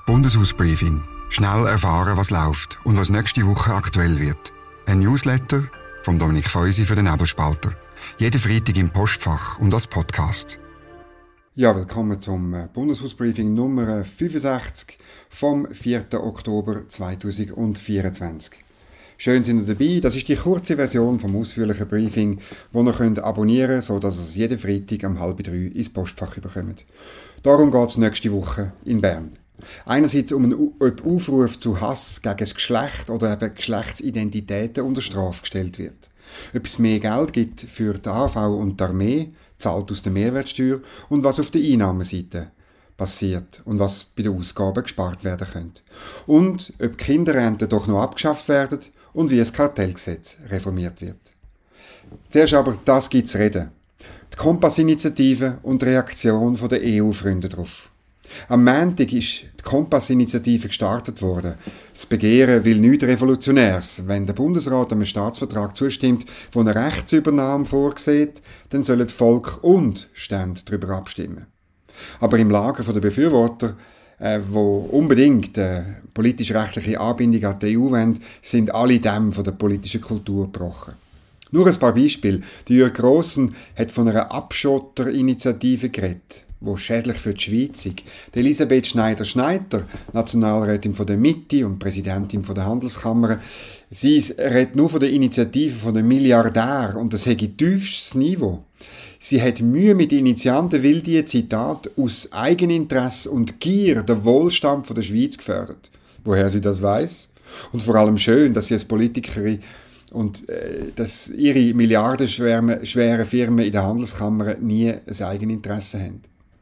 Bundeshausbriefing. Schnell erfahren, was läuft und was nächste Woche aktuell wird. Ein Newsletter von Dominik Feusi für den Nebelspalter. Jeden Freitag im Postfach und als Podcast. Ja, willkommen zum Bundeshausbriefing Nummer 65 vom 4. Oktober 2024. Schön sind ihr dabei. Das ist die kurze Version vom ausführlichen Briefing, das ihr könnt abonnieren könnt, sodass ihr es jeden Freitag um 2:30 ins Postfach bekommt. Darum geht es nächste Woche in Bern. Einerseits um einen Aufruf zu Hass gegen das Geschlecht oder eben Geschlechtsidentitäten unter Strafe gestellt wird. Ob es mehr Geld gibt für die AV und die Armee, zahlt aus der Mehrwertsteuer, und was auf der Einnahmenseite passiert und was bei den Ausgaben gespart werden könnte. Und ob Kinderrenten doch noch abgeschafft werden und wie das Kartellgesetz reformiert wird. Zuerst aber, das gibt zu reden. Die Kompassinitiative und die Reaktion der EU-Freunde darauf. Am Montag ist die Kompassinitiative gestartet worden. Das Begehren will nichts Revolutionäres. Wenn der Bundesrat einem Staatsvertrag zustimmt, der eine Rechtsübernahme vorsieht, dann sollen Volk und Stände darüber abstimmen. Aber im Lager der Befürworter, wo unbedingt politisch-rechtliche Anbindung an die EU wollen, sind alle Dämme von der politischen Kultur gebrochen. Nur ein paar Beispiele. Jürg Grossen hat von einer Abschotterinitiative geredet, wo schädlich für die Schweiz ist. Elisabeth Schneider-Schneider, Nationalrätin von der Mitte und Präsidentin von der Handelskammer, sie redet nur von der Initiative von den Milliardären und das hat ein tiefstes Niveau. Sie hat Mühe mit Initianten, weil die, Zitat, aus Eigeninteresse und Gier den Wohlstand der Schweiz gefördert. Woher sie das weiss? Und vor allem schön, dass sie als Politikerin und dass ihre milliardenschweren Firmen in der Handelskammer nie ein Eigeninteresse haben.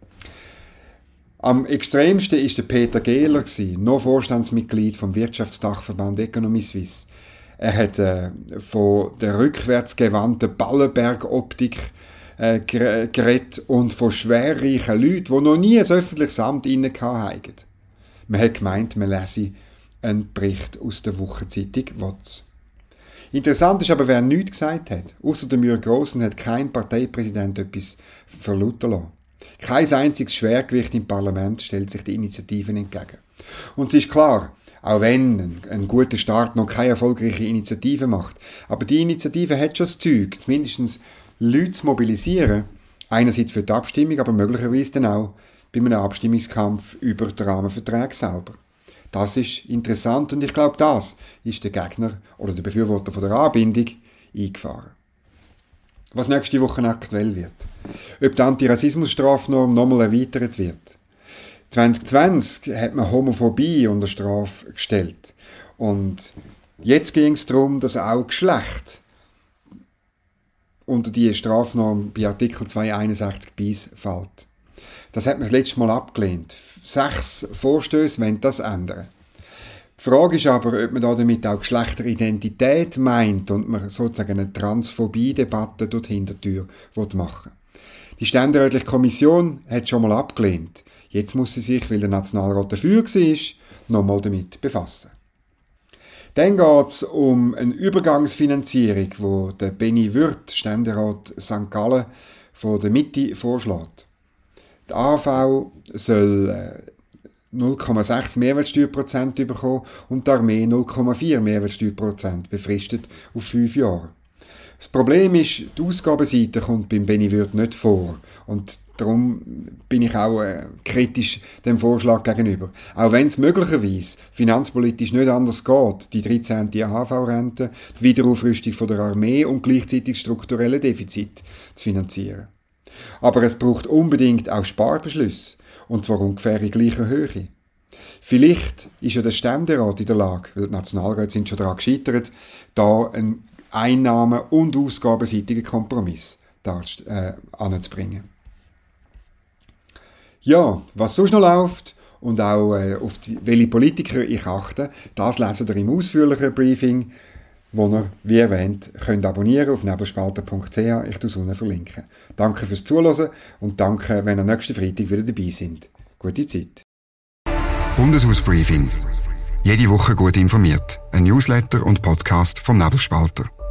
Am extremsten war der Peter Gehler, noch Vorstandsmitglied vom Wirtschaftsdachverband Economy Suisse. Er hat von der rückwärtsgewandten Ballenberg-Optik geredet und von schwerreichen Leuten, die noch nie ein öffentliches Amt inne hatten. Man hat gemeint, man lese einen Bericht aus der Wochenzeitung WOTS. Interessant ist aber, wer nichts gesagt hat. Ausser dem Jürg Grossen hat kein Parteipräsident etwas verlauten lassen. Kein einziges Schwergewicht im Parlament stellt sich die Initiativen entgegen. Und es ist klar, auch wenn ein guter Start noch keine erfolgreiche Initiative macht, aber die Initiative hat schon das Zeug, zumindest Leute zu mobilisieren, einerseits für die Abstimmung, aber möglicherweise dann auch bei einem Abstimmungskampf über den Rahmenvertrag selber. Das ist interessant und ich glaube, das ist der Gegner oder der Befürworter von der Anbindung eingefahren. Was nächste Woche aktuell wird. Ob die Antirassismusstrafnorm nochmal erweitert wird. 2020 hat man Homophobie unter Strafe gestellt. Und jetzt ging es darum, dass auch Geschlecht unter die Strafnorm bei Artikel 261 bis fällt. Das hat man das letzte Mal abgelehnt. 6 Vorstöße wollen das ändern. Die Frage ist aber, ob man damit auch Geschlechteridentität meint und man sozusagen eine Transphobie-Debatte durch die Hintertür machen will. Die Ständerätliche Kommission hat schon mal abgelehnt. Jetzt muss sie sich, weil der Nationalrat dafür war, nochmal damit befassen. Dann geht es um eine Übergangsfinanzierung, wo der Benny Würth, Ständerat St. Gallen, von der Mitte vorschlägt. Die AV soll 0,6 Mehrwertsteuerprozent bekommen und die Armee 0,4 Mehrwertsteuerprozent, befristet auf 5 Jahre. Das Problem ist, die Ausgabenseite kommt beim Benny Würth nicht vor und darum bin ich auch kritisch dem Vorschlag gegenüber. Auch wenn es möglicherweise finanzpolitisch nicht anders geht, die 13. AHV-Rente, die Wiederaufrüstung von der Armee und gleichzeitig strukturelle Defizit zu finanzieren. Aber es braucht unbedingt auch Sparbeschlüsse, und zwar ungefähr in gleicher Höhe. Vielleicht ist ja der Ständerat in der Lage, weil die Nationalräte sind schon daran gescheitert, da einen Einnahmen- und ausgabenseitigen Kompromiss anzubringen. Ja, was sonst noch läuft und auch auf welche Politiker ich achte, das lesen ihr im ausführlichen Briefing, wo ihr, wie erwähnt, könnt abonnieren auf nebelspalter.ch. Ich tue es unten verlinken. Danke fürs Zuhören und danke, wenn ihr nächsten Freitag wieder dabei sind. Gute Zeit. Bundeshausbriefing. Jede Woche gut informiert. Ein Newsletter und Podcast vom Nebelspalter.